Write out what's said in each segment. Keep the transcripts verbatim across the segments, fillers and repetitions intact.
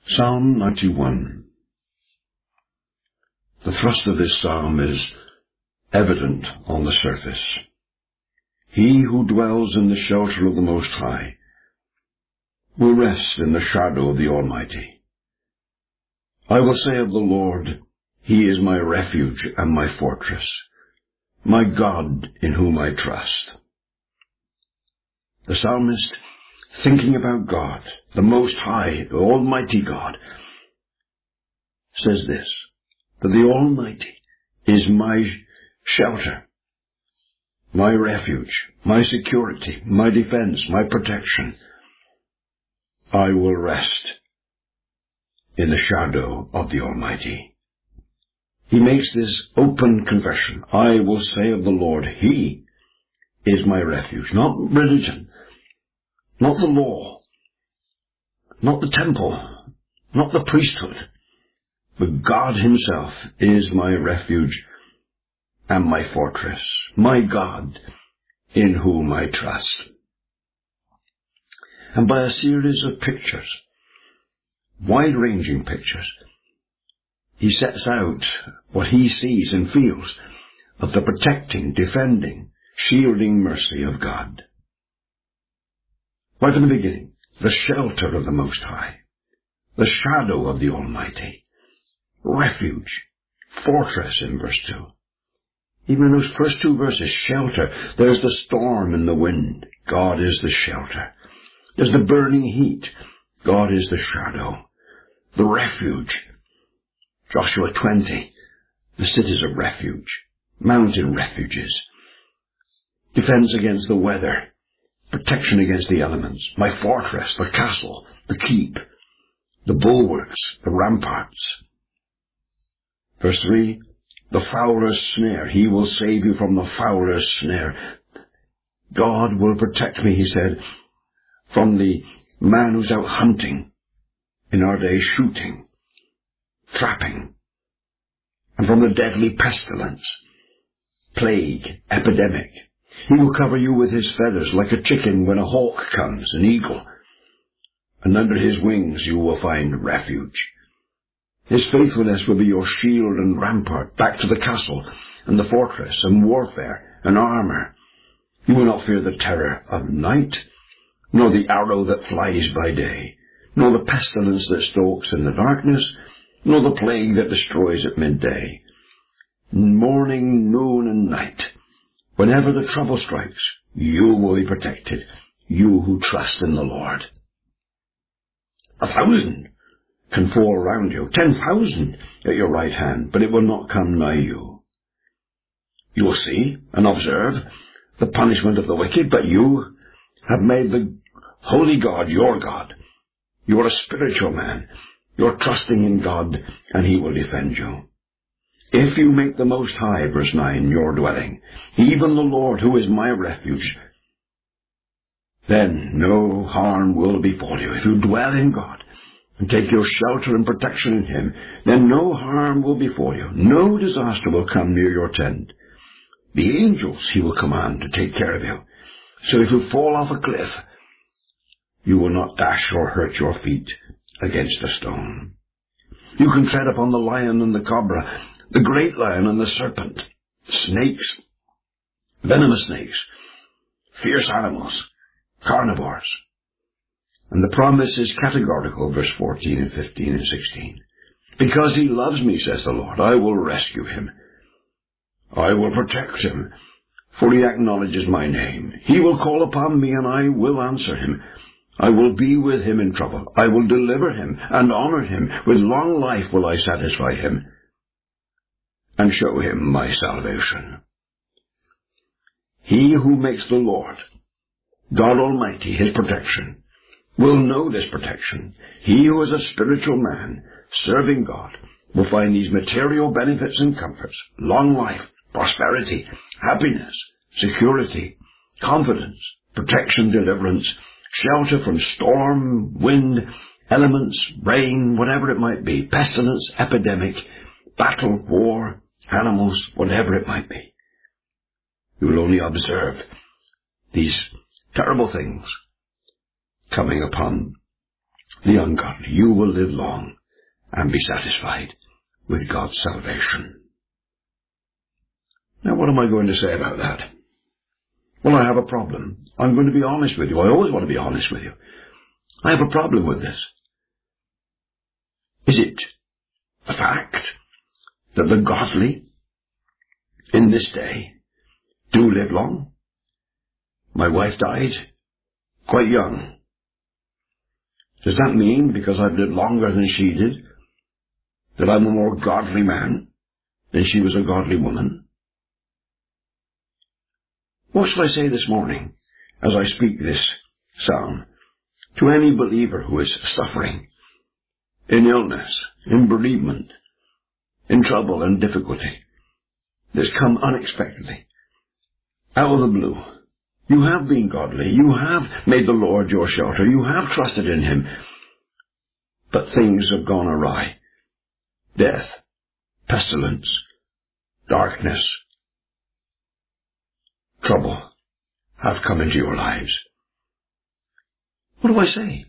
Psalm ninety-one. The thrust of this psalm is evident on the surface. He who dwells in the shelter of the Most High will rest in the shadow of the Almighty. I will say of the Lord, He is my refuge and my fortress, my God in whom I trust. The psalmist, thinking about God, the Most High, the Almighty God, says this, that the Almighty is my shelter, my refuge, my security, my defense, my protection. I will rest in the shadow of the Almighty. He makes this open confession. I will say of the Lord, He is my refuge. Not religion, not the law, not the temple, not the priesthood, but God Himself is my refuge and my fortress, my God in whom I trust. And by a series of pictures, wide-ranging pictures, he sets out what he sees and feels of the protecting, defending, shielding mercy of God. Right from the beginning, the shelter of the Most High, the shadow of the Almighty, refuge, fortress in verse two. Even in those first two verses, shelter, there's the storm and the wind. God is the shelter. There's the burning heat. God is the shadow. The refuge. Joshua twenty, the cities of refuge, mountain refuges. Defense against the weather. Protection against the elements. My fortress, the castle, the keep, the bulwarks, the ramparts. Verse three, the fowler's snare. He will save you from the fowler's snare. God will protect me, he said, from the man who's out hunting, in our day shooting, trapping, and from the deadly pestilence, plague, epidemic. He will cover you with His feathers like a chicken when a hawk comes, an eagle, and under His wings you will find refuge. His faithfulness will be your shield and rampart back to the castle and the fortress and warfare and armor. You will not fear the terror of night, nor the arrow that flies by day, nor the pestilence that stalks in the darkness, nor the plague that destroys at midday. Morning, noon, and night, whenever the trouble strikes, you will be protected, you who trust in the Lord. A thousand can fall around you, ten thousand at your right hand, but it will not come nigh you. You will see and observe the punishment of the wicked, but you have made the holy God your God. You are a spiritual man. You are trusting in God, and He will defend you. If you make the Most High, verse nine, your dwelling, even the Lord who is my refuge, then no harm will befall you. If you dwell in God and take your shelter and protection in Him, then no harm will befall you. No disaster will come near your tent. The angels He will command to take care of you. So if you fall off a cliff, you will not dash or hurt your feet against a stone. You can tread upon the lion and the cobra, the great lion and the serpent, snakes, venomous snakes, fierce animals, carnivores. And the promise is categorical, verse fourteen and fifteen and sixteen. Because He loves me, says the Lord, I will rescue Him. I will protect Him, for He acknowledges my name. He will call upon me, and I will answer Him. I will be with him in trouble. I will deliver him and honor him. With long life will I satisfy him and show him my salvation. He who makes the Lord, God Almighty, His protection, will know this protection. He who is a spiritual man, serving God, will find these material benefits and comforts, long life, prosperity, happiness, security, confidence, protection, deliverance, shelter from storm, wind, elements, rain, whatever it might be, pestilence, epidemic, battle, war, animals, whatever it might be. You will only observe these terrible things coming upon the ungodly. You will live long and be satisfied with God's salvation. Now, what am I going to say about that? Well, I have a problem. I'm going to be honest with you. I always want to be honest with you. I have a problem with this. Is it a fact that the godly in this day do live long? My wife died quite young. Does that mean, because I've lived longer than she did, that I'm a more godly man than she was a godly woman? What shall I say this morning as I speak this psalm to any believer who is suffering in illness, in bereavement, in trouble and difficulty that's come unexpectedly, out of the blue? You have been godly. You have made the Lord your shelter. You have trusted in Him. But things have gone awry. Death, pestilence, darkness, trouble have come into your lives. What do I say?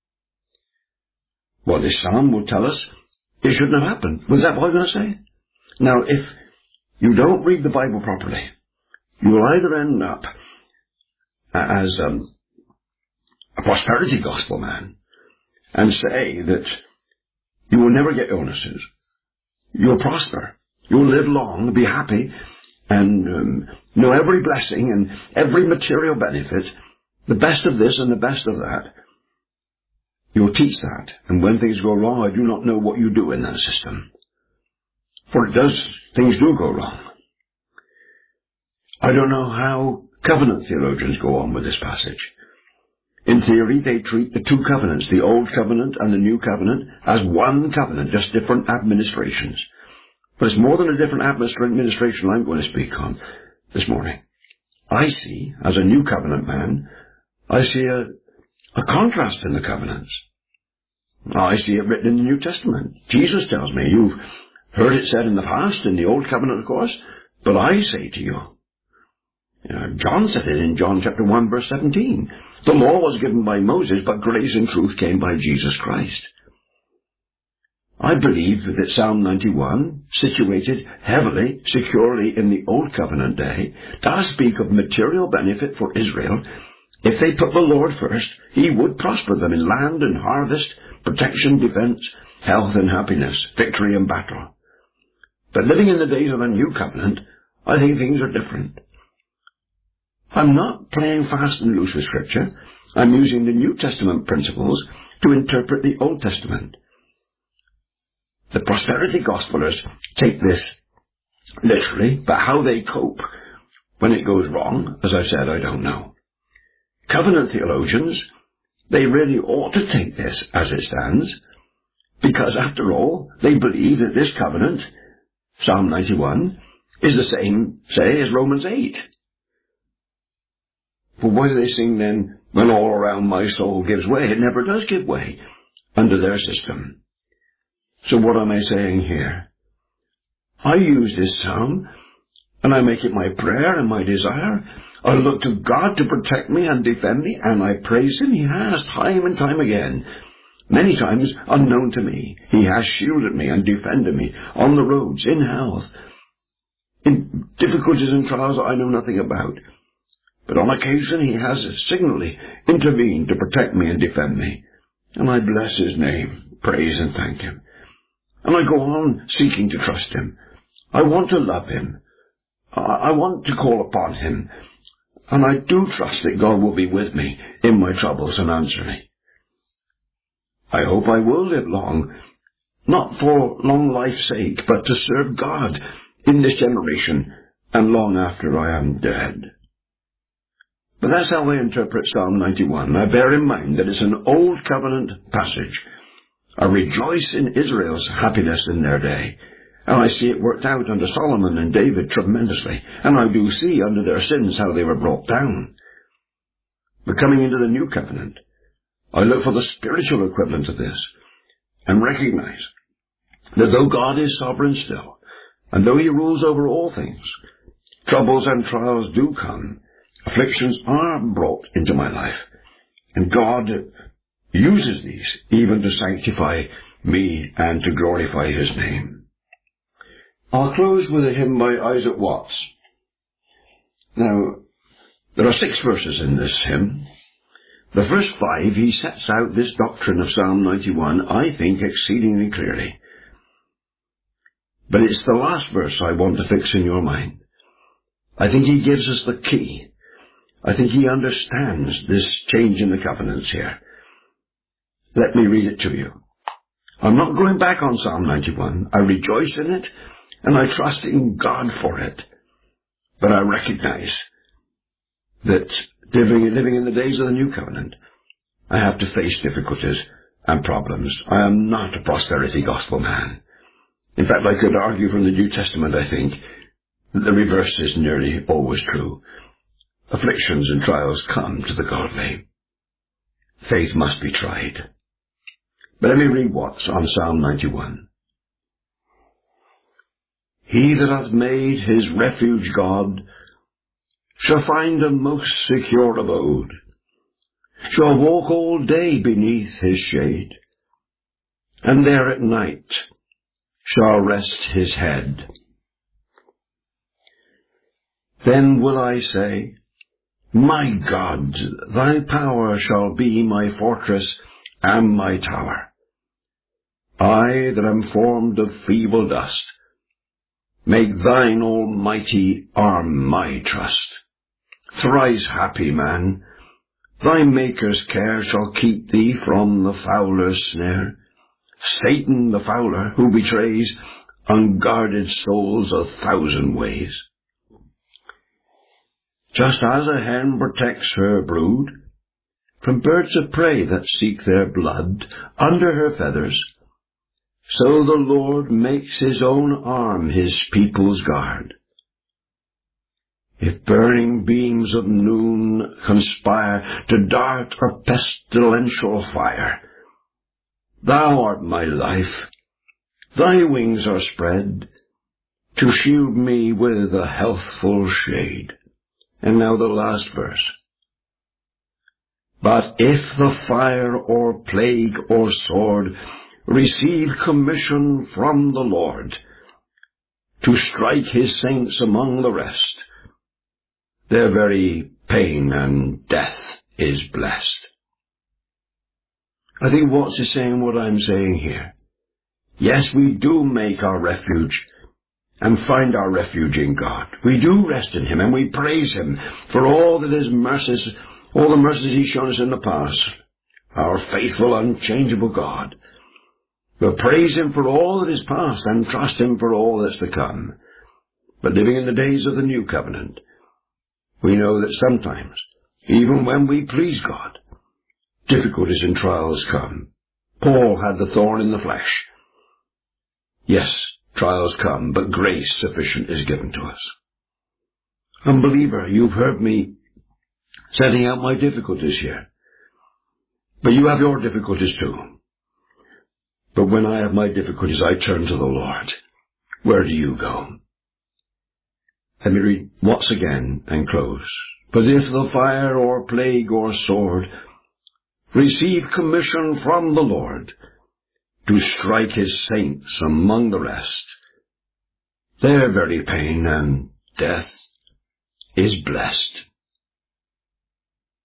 Well, this psalm will tell us it shouldn't have happened. Was that what I'm going to say? Now, if you don't read the Bible properly, you will either end up as um, a prosperity gospel man and say that you will never get illnesses, you'll prosper, you'll live long, be happy, and um, know every blessing and every material benefit, the best of this and the best of that. You'll teach that, and when things go wrong, I do not know what you do in that system. For it does, things do go wrong. I don't know how covenant theologians go on with this passage. In theory, they treat the two covenants, the Old Covenant and the New Covenant, as one covenant, just different administrations. But it's more than a different administration I'm going to speak on this morning. I see, as a New Covenant man, I see a, a contrast in the covenants. I see it written in the New Testament. Jesus tells me, you've heard it said in the past, in the Old Covenant, of course, but I say to you. Uh, John said it in John chapter one, verse seventeen. The law was given by Moses, but grace and truth came by Jesus Christ. I believe that Psalm ninety-one, situated heavily, securely in the Old Covenant day, does speak of material benefit for Israel. If they put the Lord first, He would prosper them in land and harvest, protection, defense, health and happiness, victory and battle. But living in the days of the New Covenant, I think things are different. I'm not playing fast and loose with Scripture. I'm using the New Testament principles to interpret the Old Testament. The prosperity gospelers take this literally, but how they cope when it goes wrong, as I've said, I don't know. Covenant theologians, they really ought to take this as it stands, because after all, they believe that this covenant, Psalm ninety-one, is the same, say, as Romans eight. But why do they sing then, when all around my soul gives way? It never does give way under their system. So what am I saying here? I use this psalm, and I make it my prayer and my desire. I look to God to protect me and defend me, and I praise Him. He has, time and time again, many times unknown to me. He has shielded me and defended me on the roads, in health, in difficulties and trials that I know nothing about. But on occasion He has signally intervened to protect me and defend me. And I bless His name, praise and thank Him. And I go on seeking to trust Him. I want to love Him. I want to call upon Him. And I do trust that God will be with me in my troubles and answer me. I hope I will live long, not for long life's sake, but to serve God in this generation and long after I am dead. But that's how I interpret Psalm ninety-one. I bear in mind that it's an Old Covenant passage. I rejoice in Israel's happiness in their day. And I see it worked out under Solomon and David tremendously. And I do see under their sins how they were brought down. But coming into the New Covenant, I look for the spiritual equivalent of this and recognize that though God is sovereign still, and though He rules over all things, troubles and trials do come. Afflictions are brought into my life, and God uses these even to sanctify me and to glorify his name. I'll close with a hymn by Isaac Watts. Now, there are six verses in this hymn. The first five, he sets out this doctrine of Psalm ninety-one, I think, exceedingly clearly. But it's the last verse I want to fix in your mind. I think he gives us the key. I think he understands this change in the covenants here. Let me read it to you. I'm not going back on Psalm ninety-one. I rejoice in it, and I trust in God for it. But I recognize that living, living in the days of the New Covenant, I have to face difficulties and problems. I am not a prosperity gospel man. In fact, I could argue from the New Testament, I think, that the reverse is nearly always true. Afflictions and trials come to the godly. Faith must be tried. But let me read Watts on Psalm ninety-one. He that hath made his refuge God shall find a most secure abode, shall walk all day beneath his shade, and there at night shall rest his head. Then will I say, My God, thy power shall be my fortress and my tower. I that am formed of feeble dust, make thine almighty arm my trust. Thrice happy man, thy Maker's care shall keep thee from the fowler's snare. Satan the fowler, who betrays unguarded souls a thousand ways. Just as a hen protects her brood from birds of prey that seek their blood under her feathers, so the Lord makes his own arm his people's guard. If burning beams of noon conspire to dart a pestilential fire, thou art my life, thy wings are spread to shield me with a healthful shade. And now the last verse. But if the fire or plague or sword receive commission from the Lord to strike his saints among the rest, their very pain and death is blessed. I think Watts is saying what I'm saying here. Yes, we do make our refuge and find our refuge in God. We do rest in him, and we praise him for all that his mercies, all the mercies he's shown us in the past, our faithful, unchangeable God. We'll praise him for all that is past and trust him for all that's to come. But living in the days of the New Covenant, we know that sometimes, even when we please God, difficulties and trials come. Paul had the thorn in the flesh. Yes, trials come, but grace sufficient is given to us. Unbeliever, you've heard me setting out my difficulties here. But you have your difficulties too. But when I have my difficulties, I turn to the Lord. Where do you go? Let me read Watts again and close. But if the fire or plague or sword receive commission from the Lord to strike his saints among the rest, their very pain and death is blessed.